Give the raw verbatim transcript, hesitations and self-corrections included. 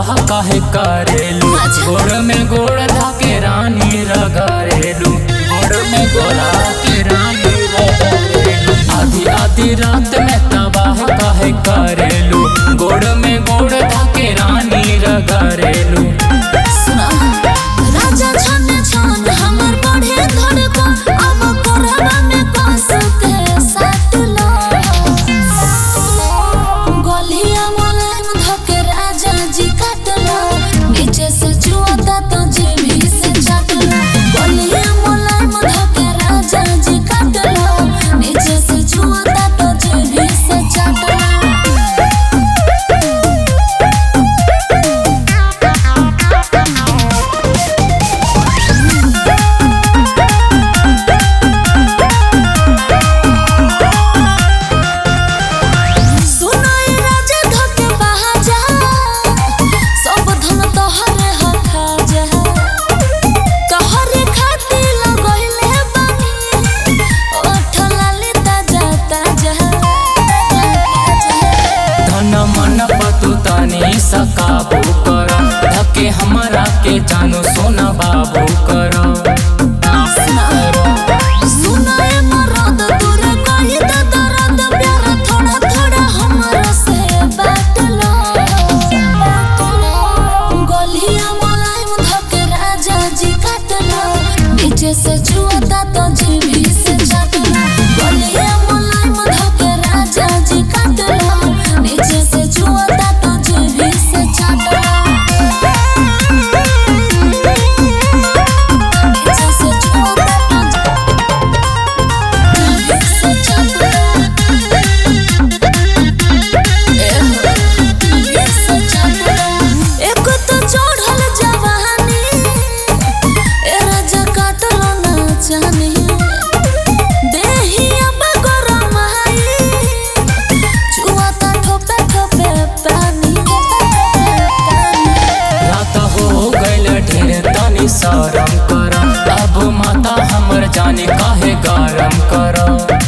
तबाह काहे करेलू। गोड़ में गोड़ धाके रानी रगड़ेलू, गोड़ में गोड़ धाके रानी रगड़ेलू। आधी आधी रात में तबाह काहे करेलू, गोड़ में गोड़ धाके रानी रगड़ेलू। राजा छन छन हमर बढ़े धड़कन, अब कोरबा में कस के साटलो। गलिया मुलायम धके राजा जी काटलो, नीचे से चुआता तो जीभी से चाटलो। गलिया मुलायम धके राजा जी काटलो, नीचे से चुआता तो जीभी से चाटलो। सकाबू करो धके हमरा के जानो सोना बाबू करो। सुनाए मरद तोरे कही त दर्द प्यार थोड़ा थोड़ा हमरा से बाटलो। गलिया मुलायम धके राजा जी काटलो, नीचे से छुआता तो जीभी से चाटलो। गलिया मुलायम धके राजा जी काटलो, नीचे से छुआता तो जीभी से चाटलो। शरम कर अब माता हमर जाने काहे गरम कर।